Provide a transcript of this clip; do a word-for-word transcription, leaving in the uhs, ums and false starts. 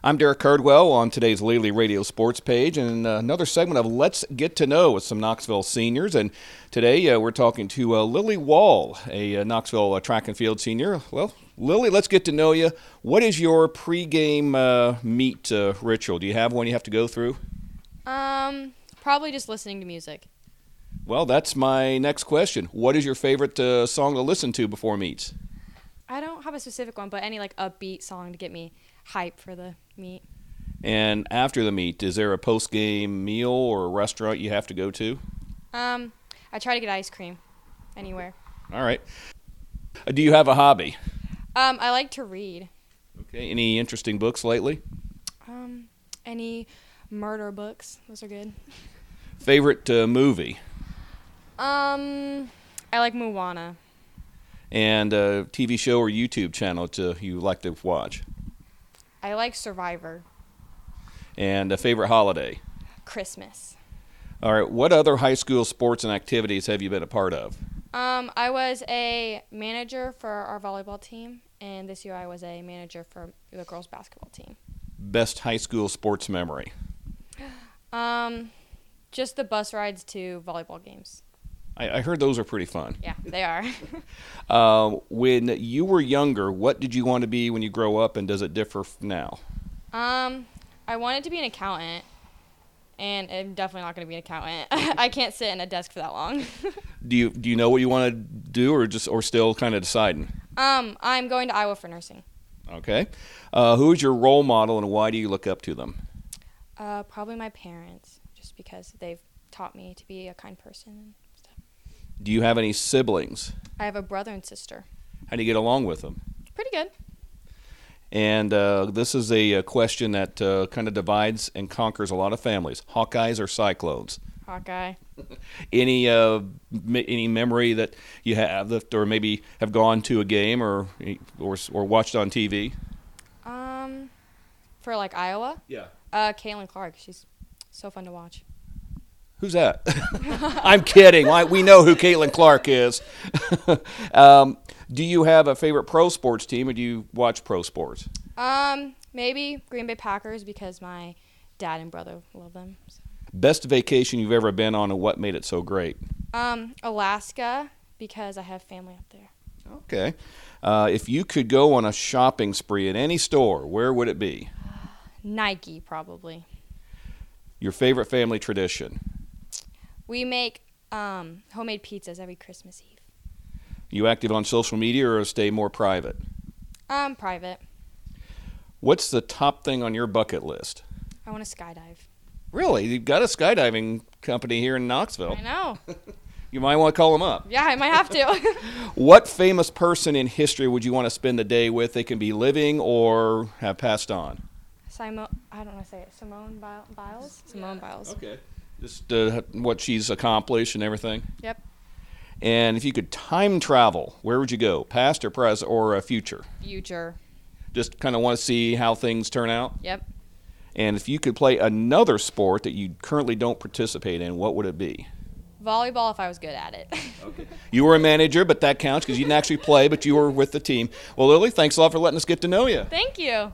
I'm Derek Cardwell on today's Lely Radio Sports page, and uh, another segment of Let's Get to Know with some Knoxville seniors. And today uh, we're talking to uh, Lily Wall, a uh, Knoxville uh, track and field senior. Well, Lily, let's get to know you. What is your pregame uh, meet uh, ritual? Do you have one you have to go through? Um, probably just listening to music. Well, that's my next question. What is your favorite uh, song to listen to before meets? I don't have a specific one, but any like upbeat song to get me hype for the meet. And after the meet, is there a post-game meal or a restaurant you have to go to? Um, I try to get ice cream anywhere. All right. Uh, do you have a hobby? Um, I like to read. Okay. Any interesting books lately? Um, any murder books. Those are good. Favorite uh, movie? Um, I like Moana. And a T V show or YouTube channel to you like to watch? I like Survivor. And a favorite holiday? Christmas. All right. What other high school sports and activities have you been a part of? Um, I was a manager for our volleyball team, and this year I was a manager for the girls' basketball team. Best high school sports memory? Um, just the bus rides to volleyball games. I, I heard those are pretty fun. Yeah, they are. uh, when you were younger, what did you want to be when you grow up, and does it differ now? Um, I wanted to be an accountant, and I'm definitely not going to be an accountant. I can't sit in a desk for that long. do you do you know what you want to do, or just or still kind of deciding? Um, I'm going to Iowa for nursing. Okay. Uh, who is your role model, and why do you look up to them? Uh, probably my parents, just because they've taught me to be a kind person and stuff. Do you have any siblings? I have a brother and sister. How do you get along with them? Pretty good. And uh, this is a, a question that uh, kind of divides and conquers a lot of families. Hawkeyes or Cyclones? Hawkeye. Any uh, me- any memory that you have that, or maybe have gone to a game or or or watched on T V? Um, for like Iowa? Yeah. Uh, Caitlin Clark. She's so fun to watch. Who's that? I'm kidding. I, we know who Caitlin Clark is. um, do you have a favorite pro sports team, or do you watch pro sports? Um, maybe Green Bay Packers because my dad and brother love them. So. Best vacation you've ever been on, and what made it so great? Um, Alaska because I have family up there. Okay. Uh, if you could go on a shopping spree at any store, where would it be? Nike, probably. Your favorite family tradition? We make um, homemade pizzas every Christmas Eve. You active on social media or stay more private? Um, private. What's the top thing on your bucket list? I want to skydive. Really? You've got a skydiving company here in Knoxville. I know. You might want to call them up. Yeah, I might have to. What famous person in history would you want to spend the day with? They can be living or have passed on. Simone, I don't want to say it. Simone Biles? Simone Biles. Okay. Just uh, what she's accomplished and everything? Yep. And if you could time travel, where would you go? Past or present or uh, future? Future. Just kind of want to see how things turn out? Yep. And if you could play another sport that you currently don't participate in, what would it be? Volleyball if I was good at it. Okay. You were a manager, but that counts because you didn't actually play, but you were with the team. Well, Lily, thanks a lot for letting us get to know you. Thank you.